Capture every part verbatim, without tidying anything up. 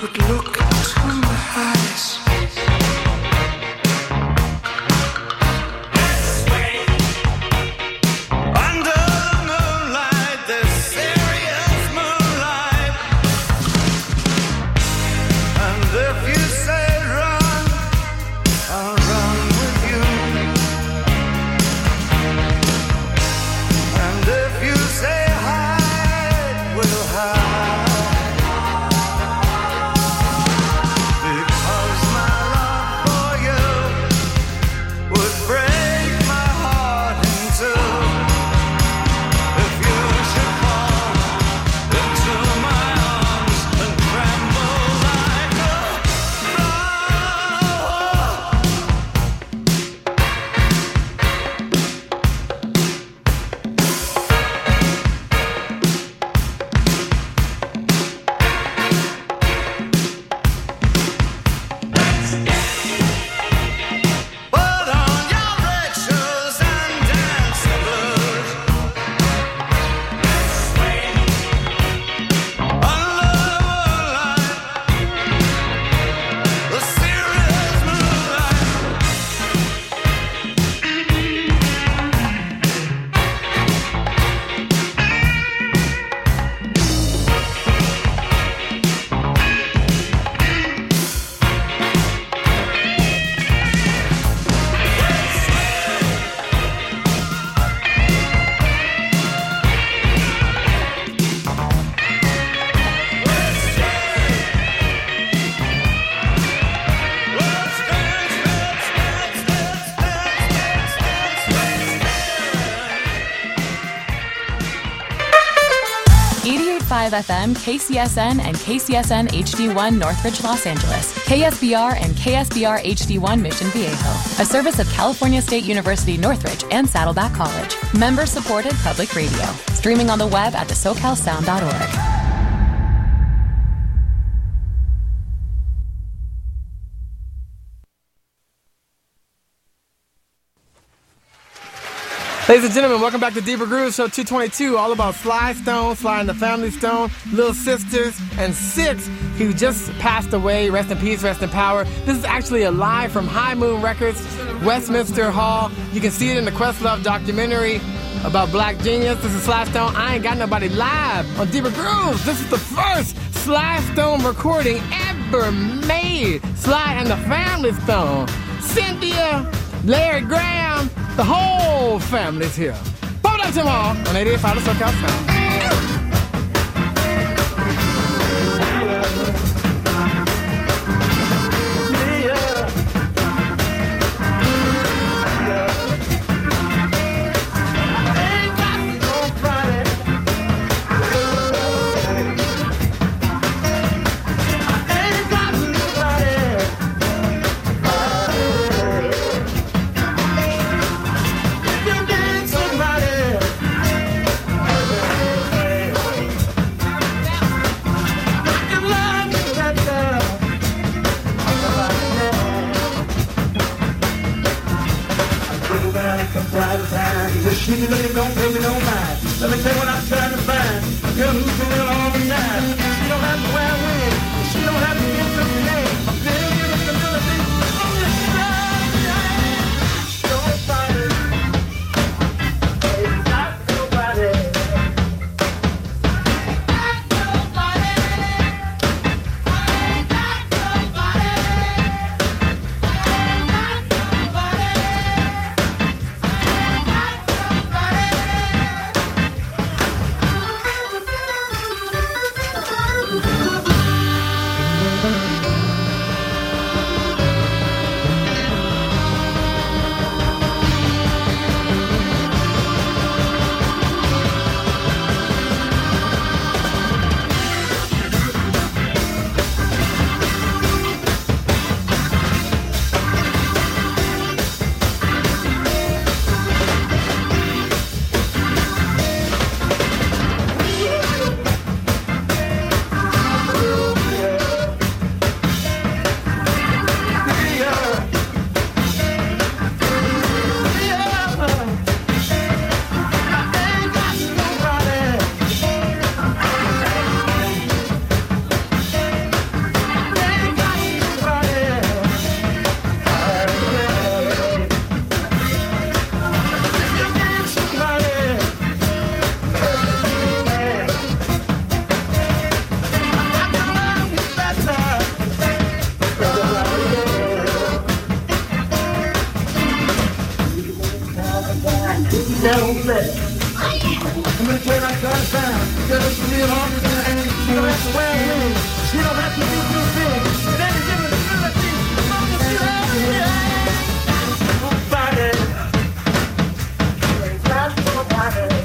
eighty-eight point five F M, K C S N, and K C S N H D one Northridge, Los Angeles, K S B R and K S B R H D one Mission Viejo, a service of California State University Northridge and Saddleback College. Member-supported public radio. Streaming on the web at the socal sound dot org. Ladies and gentlemen, welcome back to Deeper Grooves, show two twenty-two, all about Sly Stone, Sly and the Family Stone, Little Sisters, and Six, who just passed away. Rest in peace, rest in power. This is actually a live from High Moon Records, Westminster Hall. You can see it in the Questlove documentary about Black Genius. This is Sly Stone. I ain't got nobody live on Deeper Grooves. This is the first Sly Stone recording ever made. Sly and the Family Stone. Cynthia, Larry Graham, the whole family's here. Pump it up tomorrow on eighty-eight point five The SoCal Sound. She really don't pay me no mind. Let me tell you what I'm trying to find. A girl who's been real all the night. She don't have to wear a wig. She don't have to get some name. I'm feeling you with the melody. On the side, don't fight it. It's not nobody. Not nobody. Not nobody. Not nobody. don't play. I'm gonna tell you right down sound. Girl, it's real hard to do. She don't have to wear a ring. She don't have to do too big. And then you give her the ability. Long as you have it. Nobody. Not nobody.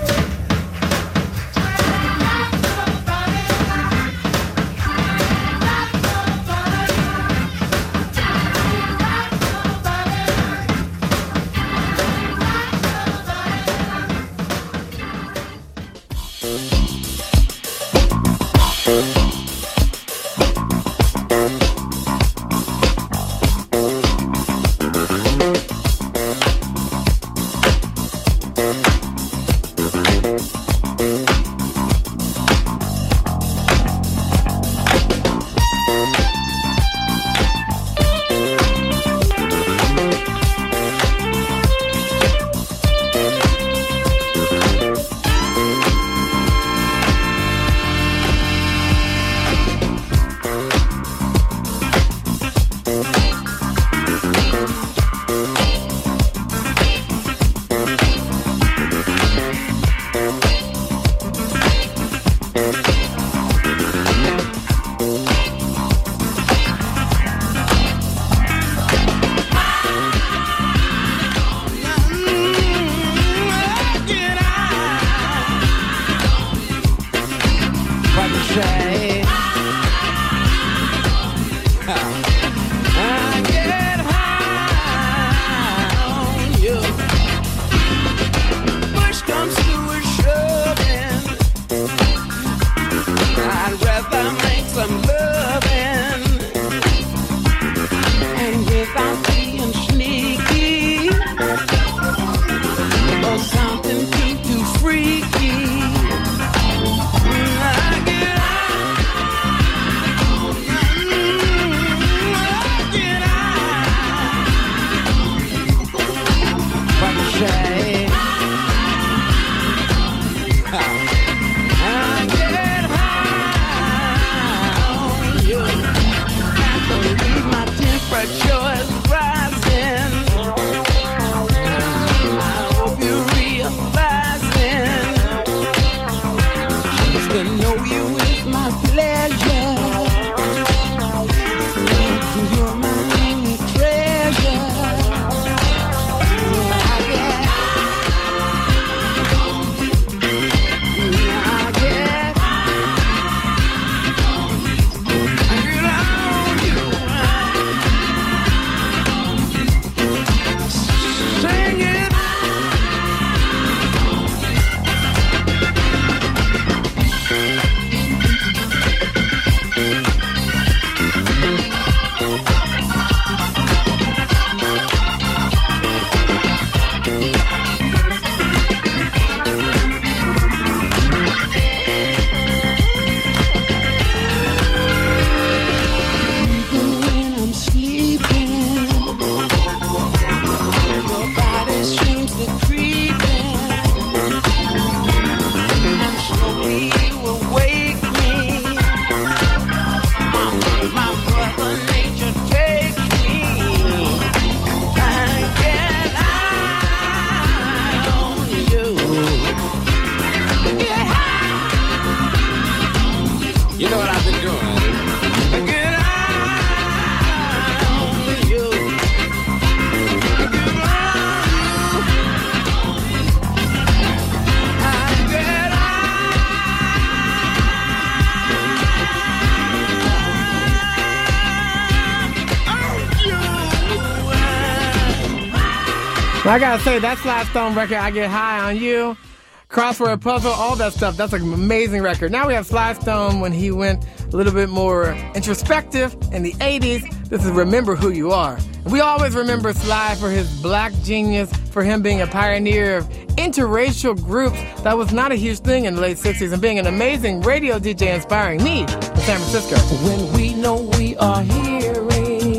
I gotta say, that Sly Stone record, I Get High on You, Crossword Puzzle, all that stuff, that's an amazing record. Now we have Sly Stone when he went a little bit more introspective in the eighties. This is Remember Who You Are. We always remember Sly for his black genius, for him being a pioneer of interracial groups. That was not a huge thing in the late sixties, and being an amazing radio D J inspiring me in San Francisco. When we know we are hearing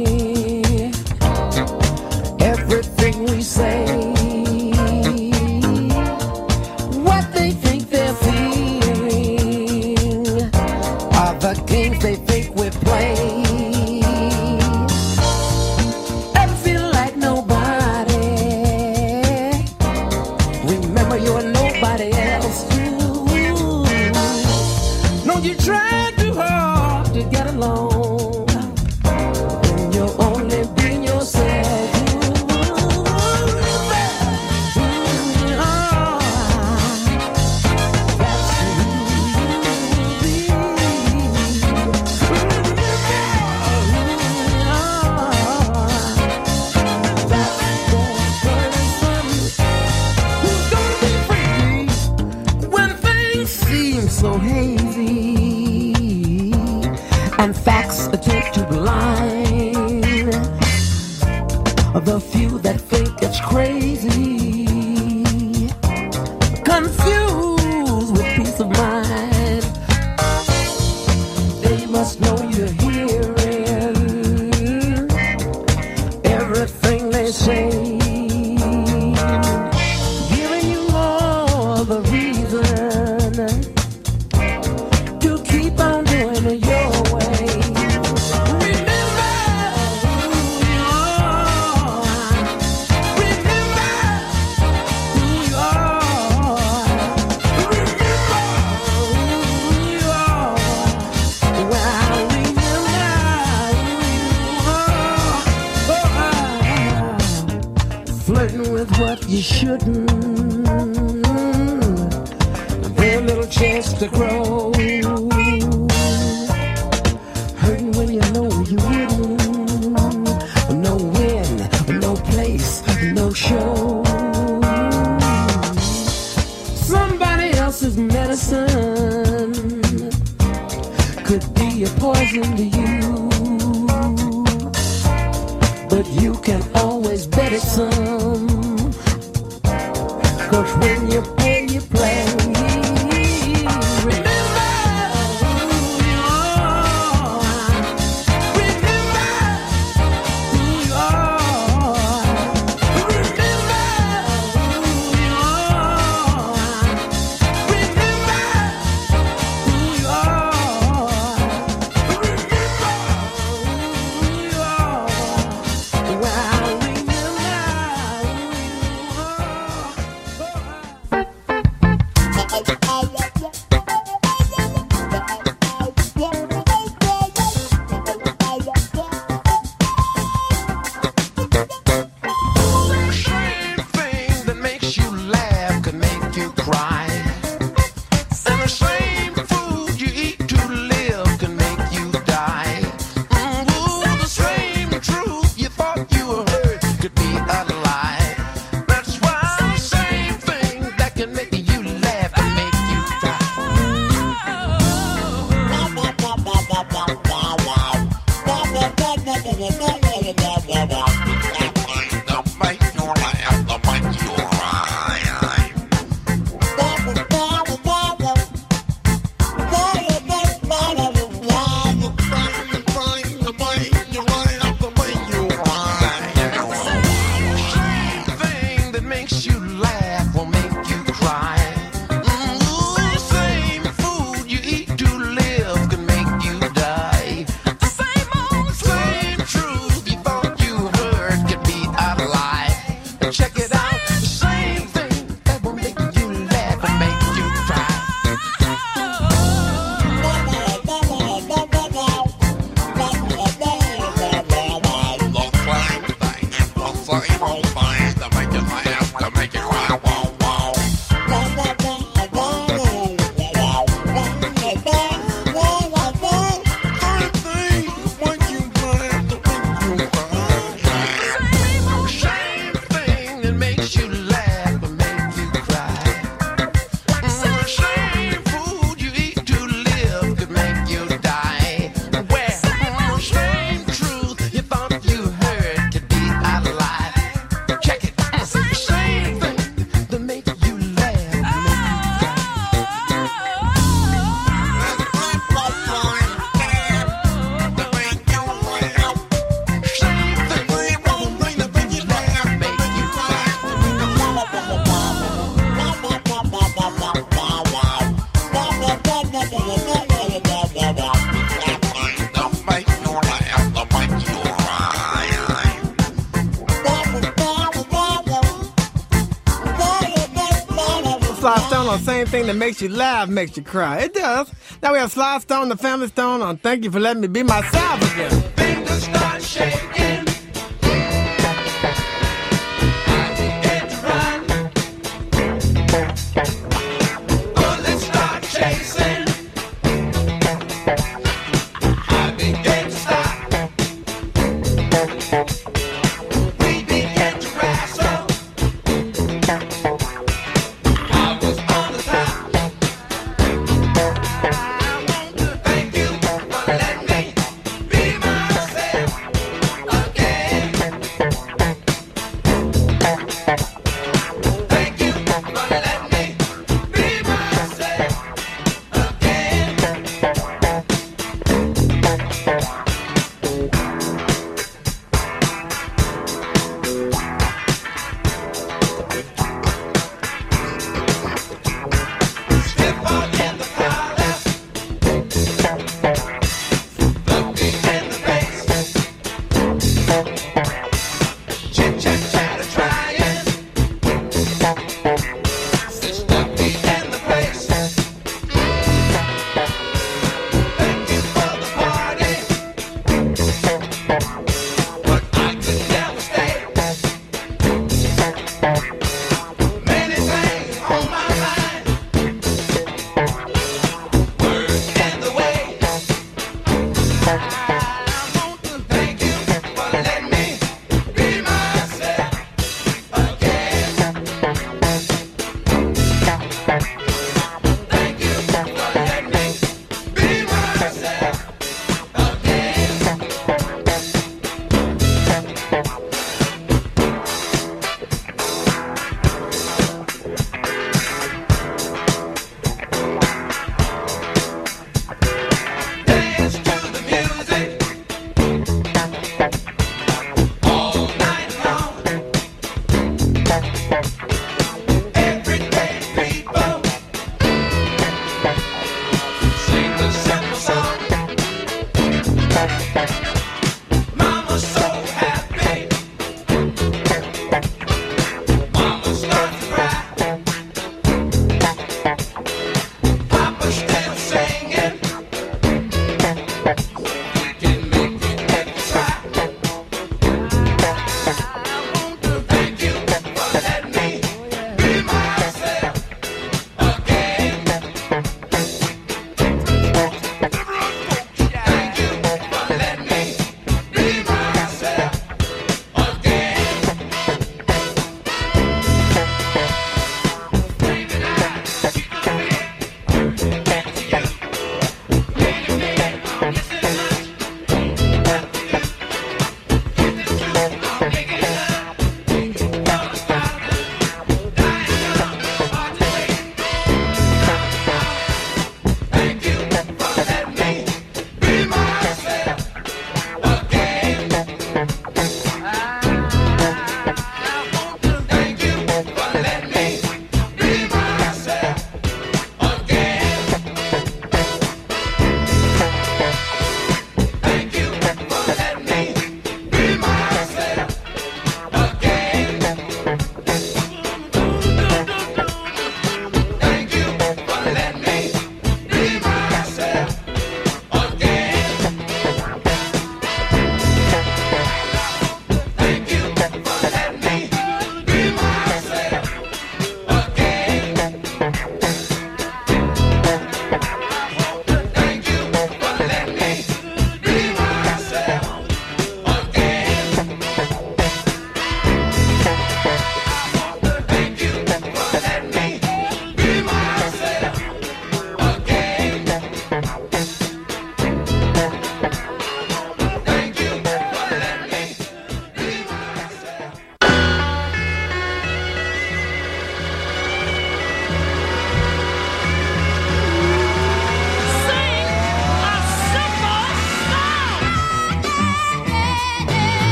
everything we say, what they think they're feeling, are the games they think we're playing. Ever feel like nobody? Remember your alone. When you're only being yourself. So hazy, and facts attempt to blind the few that think it's crazy, confused with peace of mind. They must know you're hearing everything they say, giving you all the reason to keep on doing it your way. Remember who you are. Remember who you are. Remember who you are. Well, remember who you are. Oh, flirting with what you shouldn't. Very little chance to grow. Hurting when you know you wouldn't. No win, no place, no show. Somebody else's medicine could be a poison to you, but you can always bet it some. 'Cause when you play, you play. anything that makes you laugh makes you cry. It does. Now we have Sly Stone, the Family Stone, on Thank You for Letting Me Be Myself Again. Fingers start shaking. Thank you for letting me be myself.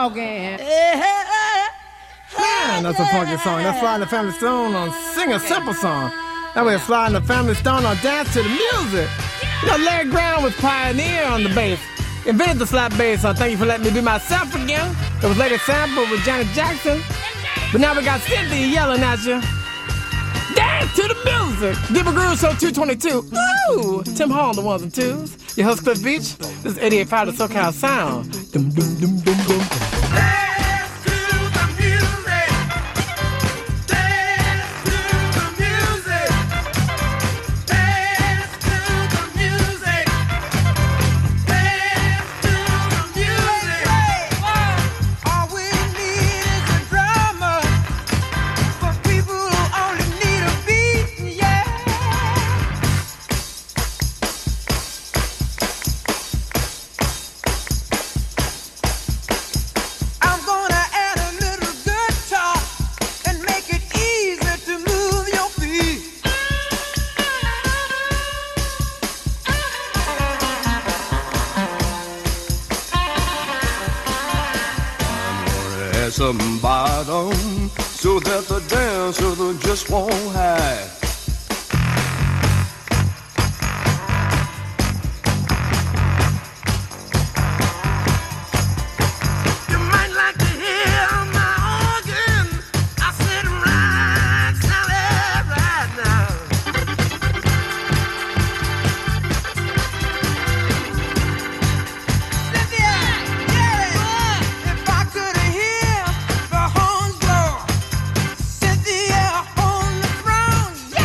talking. Man, that's a funky song. That's Sly and the Family Stone on Sing a Simple Song. That way Sly and the Family Stone on Dance to the Music. You know, Larry Brown was pioneer on the bass. Invented the slap bass on Thank You For Letting Me Be Myself Again. It was later sampled with Janet Jackson. But now we got Cynthia yelling at you. Dance to the music. Deeper Groove Show two twenty-two. Ooh, Tim Hall on the ones and twos. Your host Cliff Beach. This is eighty-eight point five the SoCal Sound. Dum dum dum dum dum. Some bottom so that the dancer just won't hide. You might like to hear my organ. I sit right, Sally, right now. Cynthia, yeah, if I could hear the horns blow, Cynthia on the throne, yeah.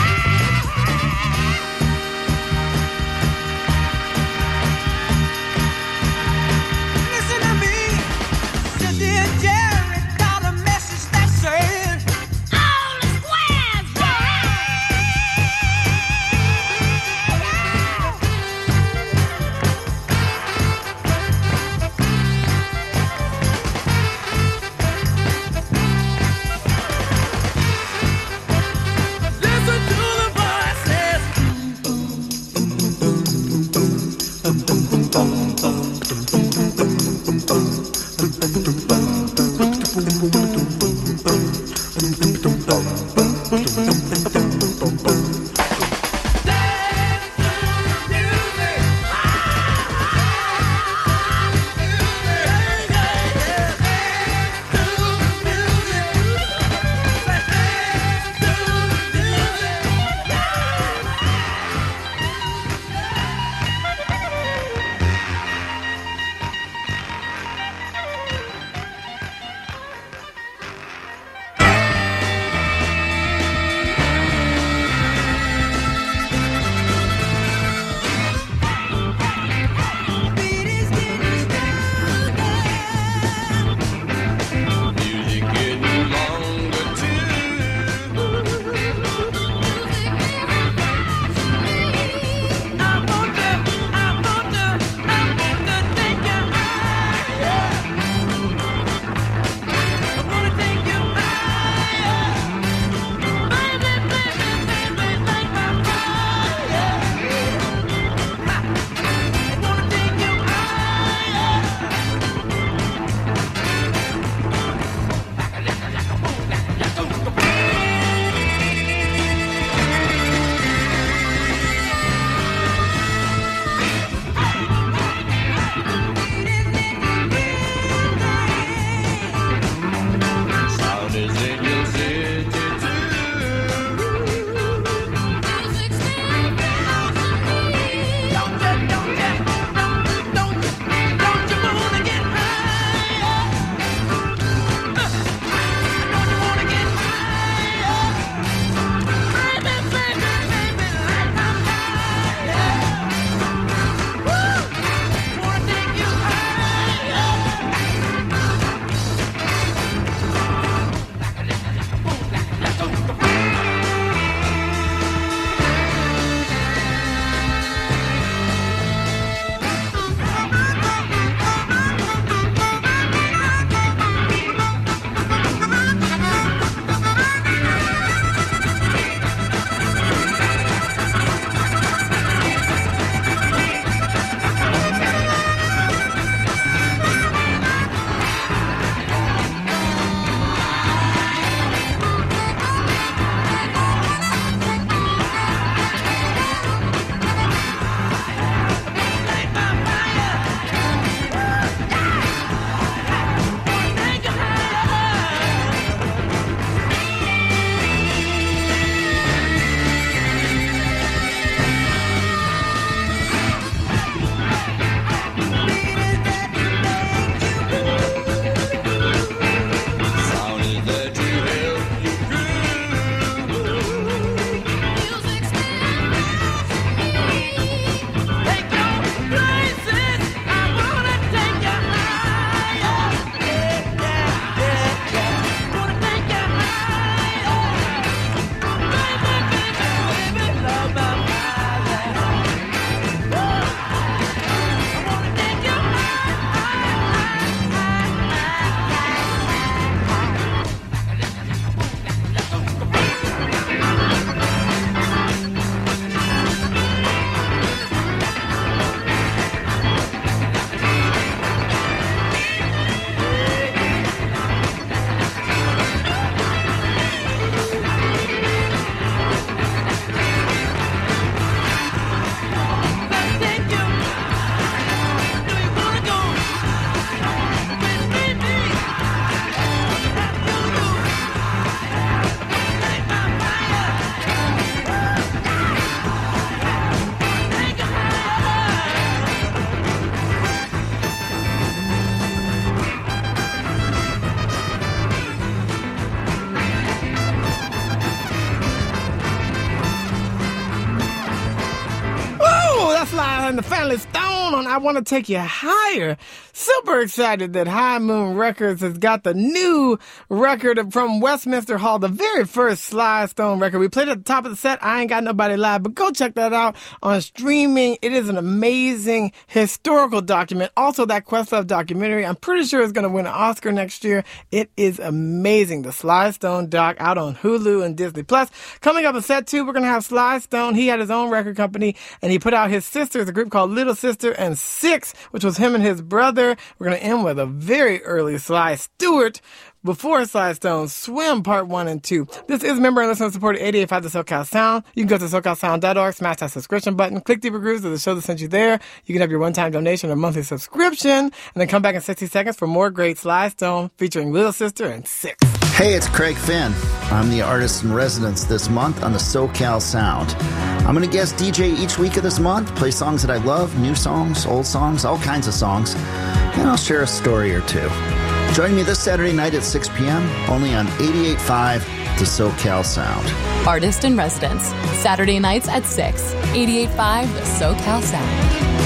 Sly and the Family Stone on I Want to Take You Higher. Super excited that High Moon Records has got the new record from Westminster Hall, the very first Sly Stone record. We played at the top of the set, I Ain't Got Nobody Live, but go check that out on streaming. It is an amazing historical document. Also, that Questlove documentary, I'm pretty sure is going to win an Oscar next year. It is amazing. The Sly Stone doc out on Hulu and Disney Plus. Coming up in set two, we're going to have Sly Stone. He had his own record company, and he put out his sisters, a group called Little Sister and Six, which was him and his brother. We're going to end with a very early Sly Stewart before Sly Stone, Swim Part one and two. This is member and listener supported eighty-eight point five The SoCal Sound. You can go to socal sound dot org, smash that subscription button, click Deeper Grooves to the show that sent you there. You can have your one-time donation or monthly subscription, and then come back in sixty seconds for more great Sly Stone featuring Little Sister and Six. Hey, it's Craig Finn. I'm the artist in residence this month on the SoCal Sound. I'm going to guest D J each week of this month, play songs that I love, new songs, old songs, all kinds of songs, and I'll share a story or two. Join me this Saturday night at six p.m. only on eighty-eight point five The SoCal Sound. Artist in Residence, Saturday nights at six, eighty-eight point five The SoCal Sound.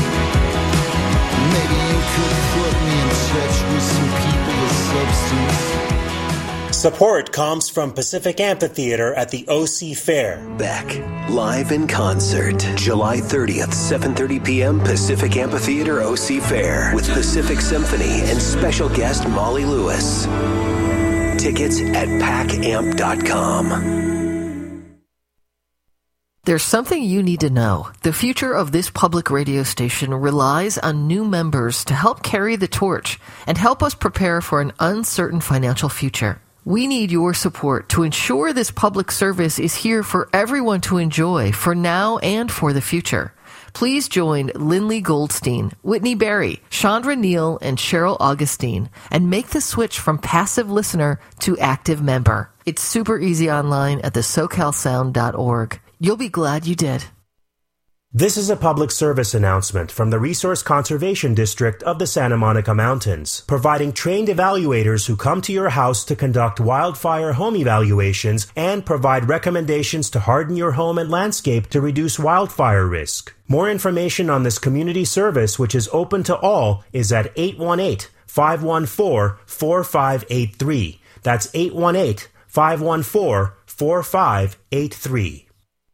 Maybe you could put me in touch with some people with substance. Support comes from Pacific Amphitheater at the O C Fair. Beck, live in concert, July thirtieth, seven thirty p.m. Pacific Amphitheater O C Fair with Pacific Symphony and special guest Molly Lewis. Tickets at pack amp dot com. There's something you need to know. The future of this public radio station relies on new members to help carry the torch and help us prepare for an uncertain financial future. We need your support to ensure this public service is here for everyone to enjoy for now and for the future. Please join Lindley Goldstein, Whitney Berry, Chandra Neal, and Cheryl Augustine and make the switch from passive listener to active member. It's super easy online at the socal sound dot org. You'll be glad you did. This is a public service announcement from the Resource Conservation District of the Santa Monica Mountains, providing trained evaluators who come to your house to conduct wildfire home evaluations and provide recommendations to harden your home and landscape to reduce wildfire risk. More information on this community service, which is open to all, is at eight one eight, five one four, four five eight three. That's eight one eight, five one four, four five eight three.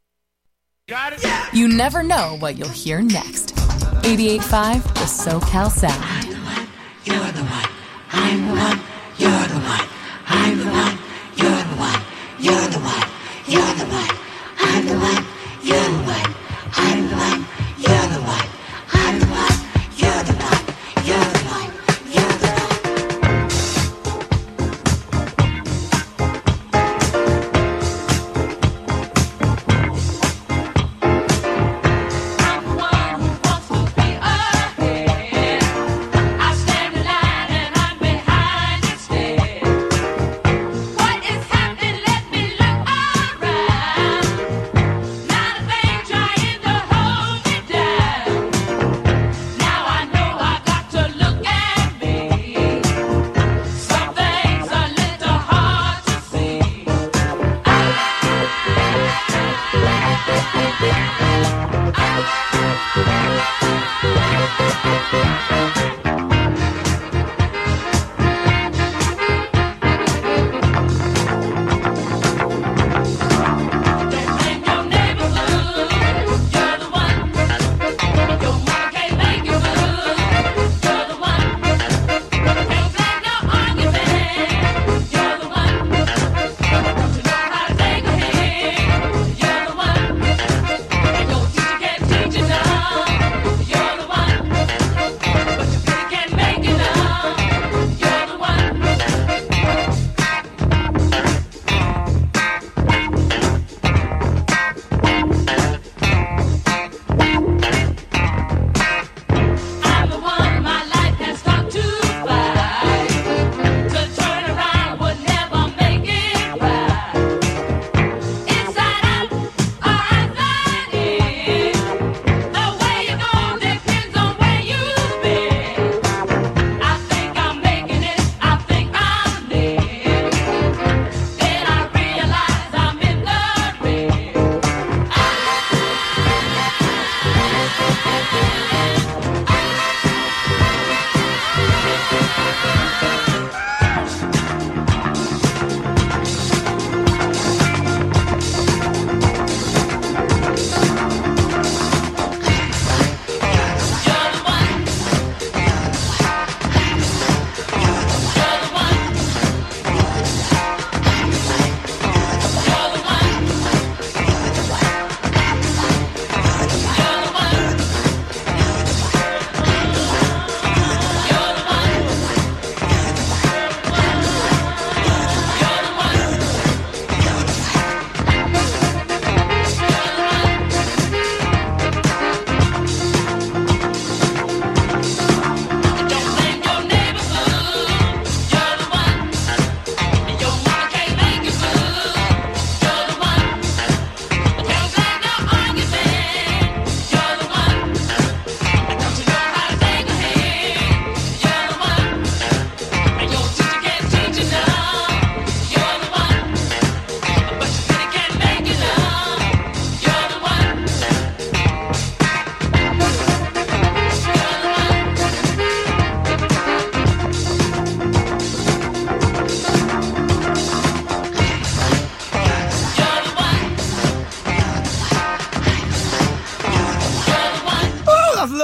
Got it? Yeah. You never know what you'll hear next. eighty-eight point five The SoCal Sound. I'm the one, you're the one. I'm the one, you're the one. I'm the one, you're the one. You're the one, you're the one. I'm the one, you're the one. I'm the one, you're the one. I'm the one, you're the one. You're the one, you're the one. I stand in line and I'm behind instead.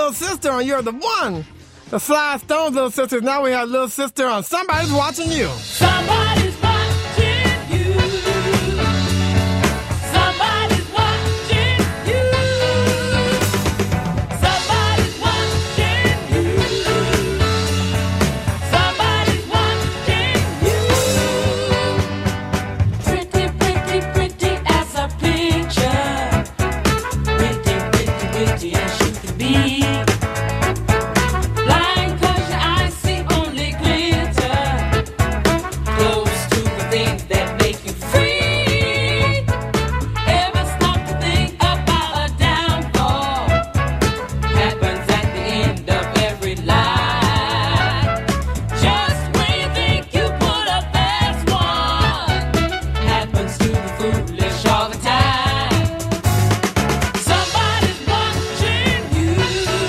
Little Sister on You're the One. The Sly Stones, Little Sisters. Now we have Little Sister on Somebody's Watching You. Somebody's watching you. Somebody's watching you. Somebody's watching you. Somebody's watching you. Pretty, pretty, pretty as a picture. Pretty, pretty, pretty as you can be. Blind 'cause your eyes see only glitter. Close to the things that make you free. Ever stop to think about a downfall? Happens at the end of every lie. Just when you think you put up best one, happens to the foolish all the time. Somebody's watching you.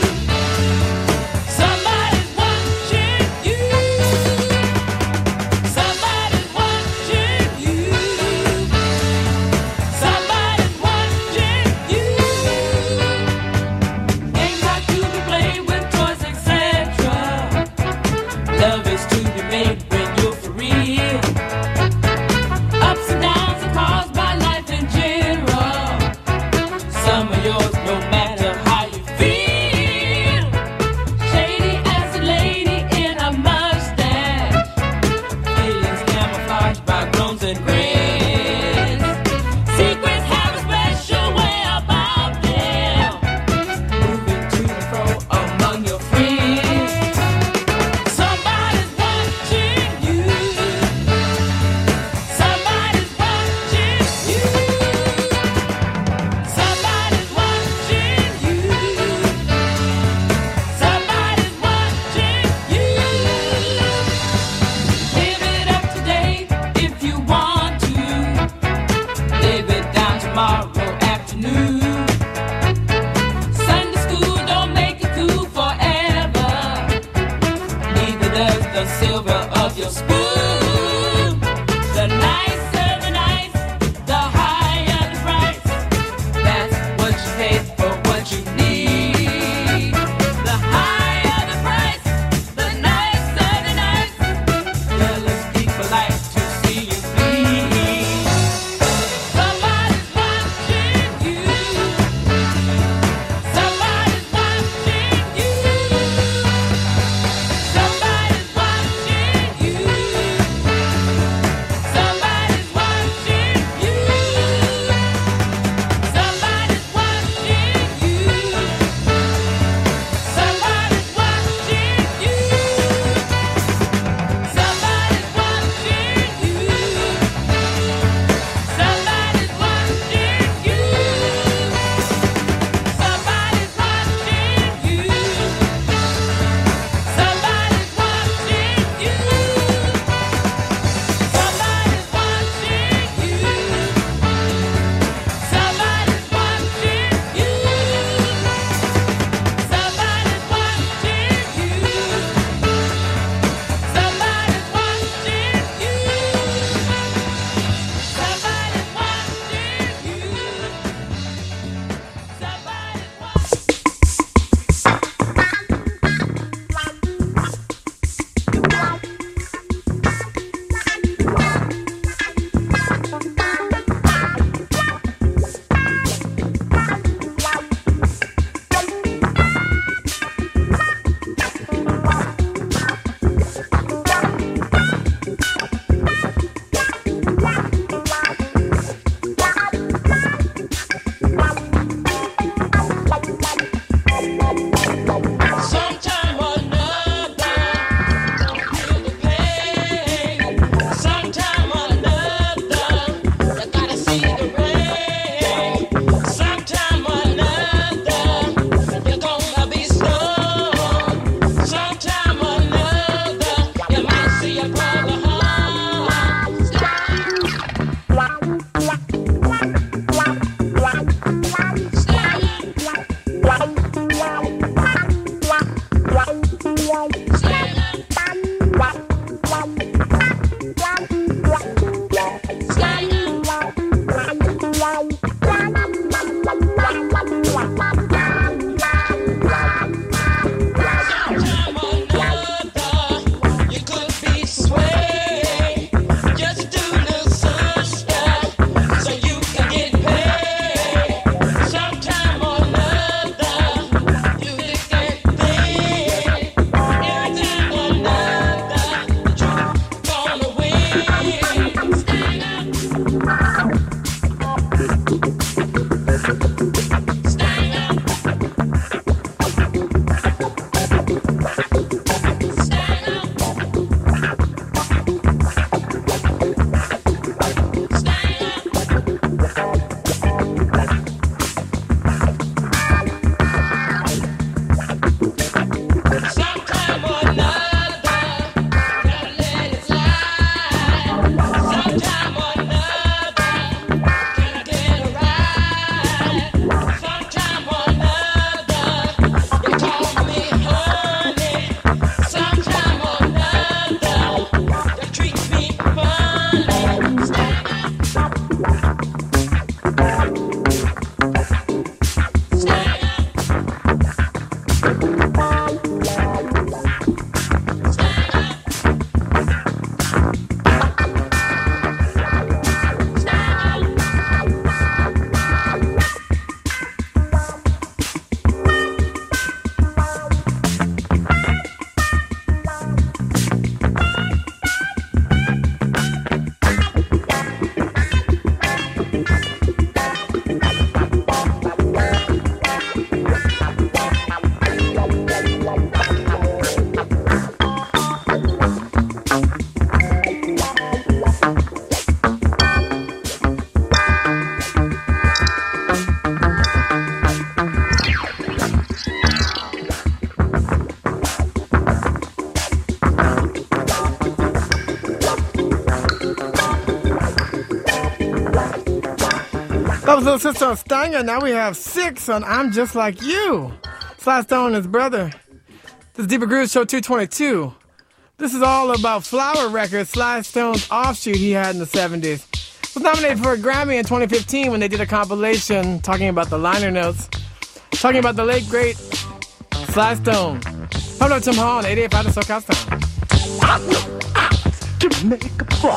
That was Little Sister on Stanger. Now we have Six on I'm Just Like You. Sly Stone and his brother. This is Deeper Grooves Show two twenty-two. This is all about Flower Records, Sly Stone's offshoot he had in the seventies. Was nominated for a Grammy in twenty fifteen when they did a compilation talking about the liner notes. Talking about the late, great Sly Stone. Hello, Tim Hall on eighty-eight point five SoCal Sound. I know how to make a buck.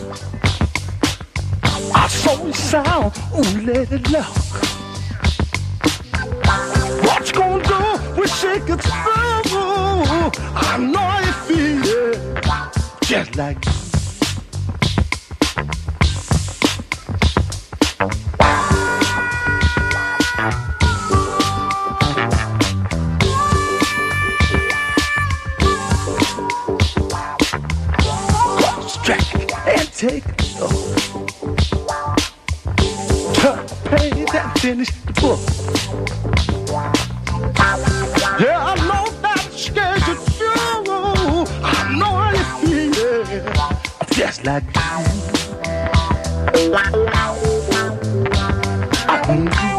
I saw it sound, ooh, let it look. What you gonna do when she gets through? I know you feel it, just like you. Cross the track and take it slow. Turn the page and finish the book. Yeah, I know that it's scared to do. I know how you feel, just like you. Mm-hmm.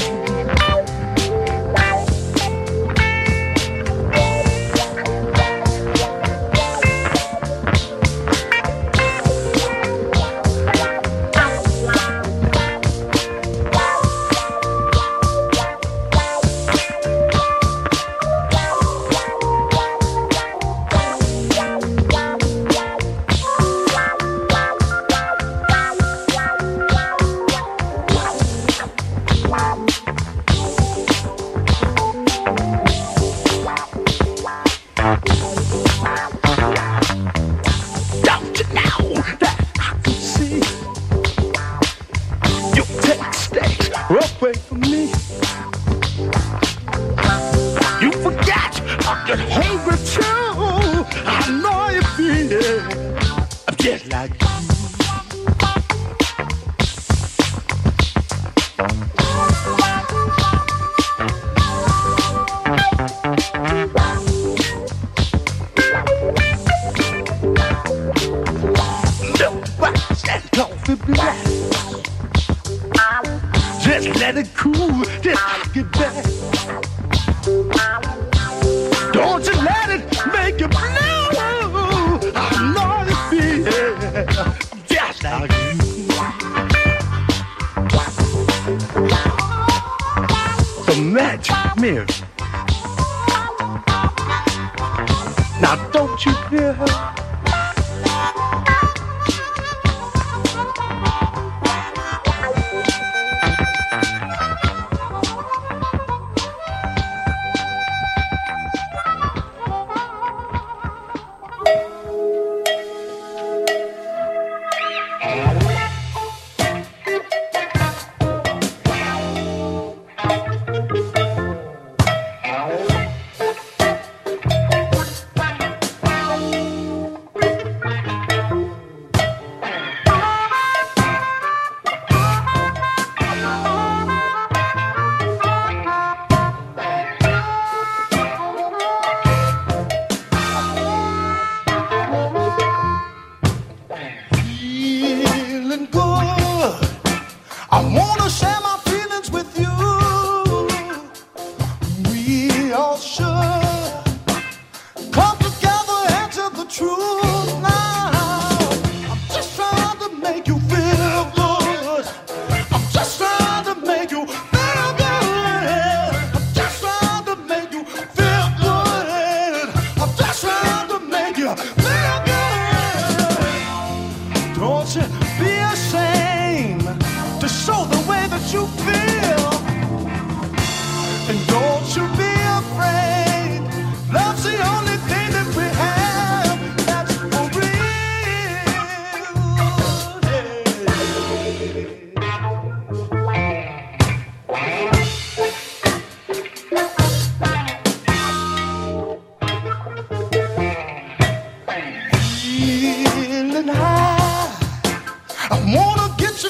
Away from me, you forgot I get hungry too. I know you feel it. I'm just like you. Milk wax and coffee black. Just let it cool, just get back. Don't you let it make you blue. I know you feel it, just like you. The magic mirror. Now don't you hear her?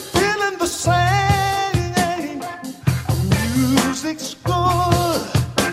Music's good.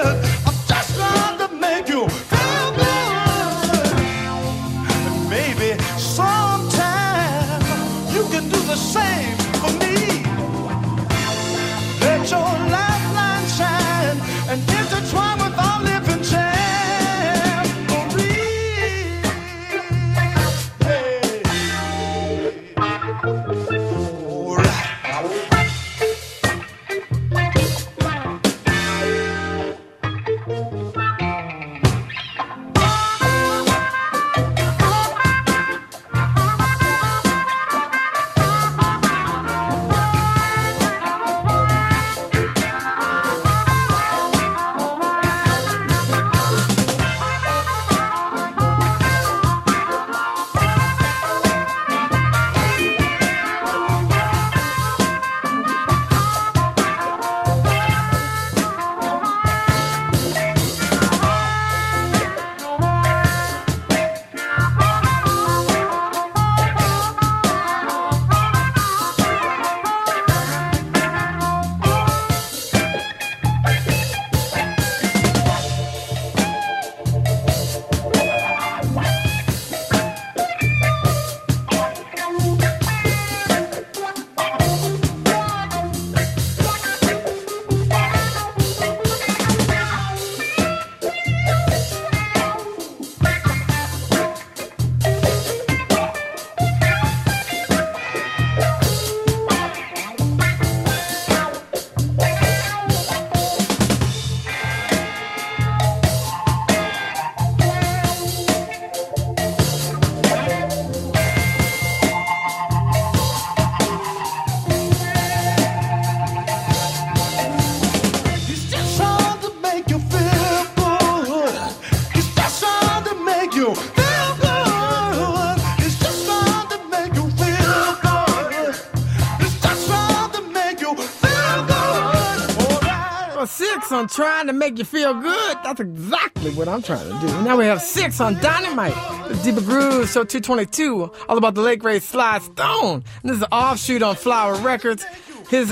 Six on Trying to Make You Feel Good. That's exactly what I'm trying to do. Now we have six on Dynamite. It's Deeper Grooves, Show two twenty-two, all about the late great Sly Stone. And this is an offshoot on Flower Records, his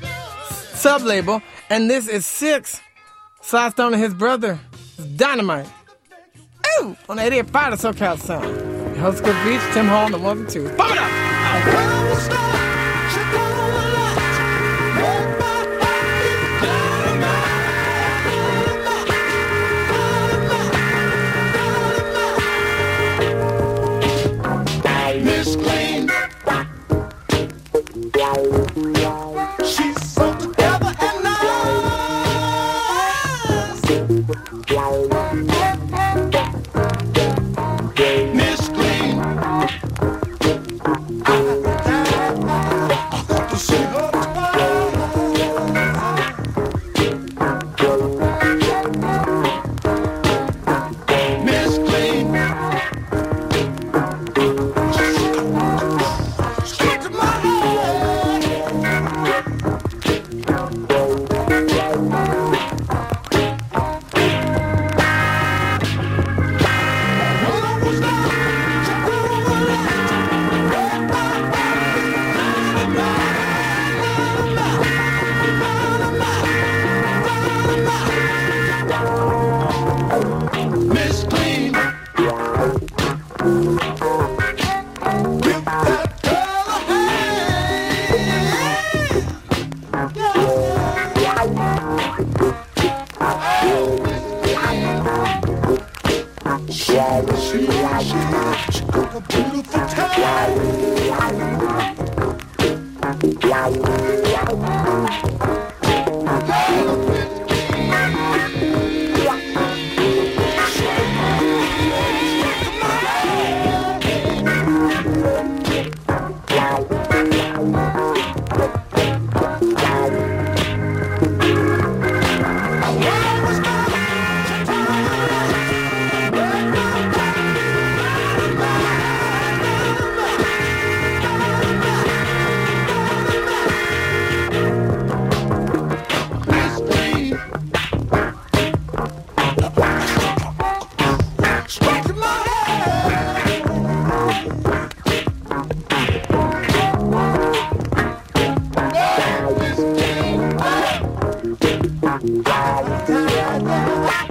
sub-label. And this is Six, Sly Stone and his brother, Dynamite. Ooh, on the eighty-eight point five the SoCal Sound. Hellscope Beach, Tim Hall, and the ones and twos. Pump it up! Oh. Miss Clean, she's so together and nice. Miss Clean, I, I got to see her Miss Clean. Miss Clean, give that girl a hand. She, she, she, she got a beautiful time.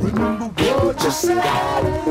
Remember what you said.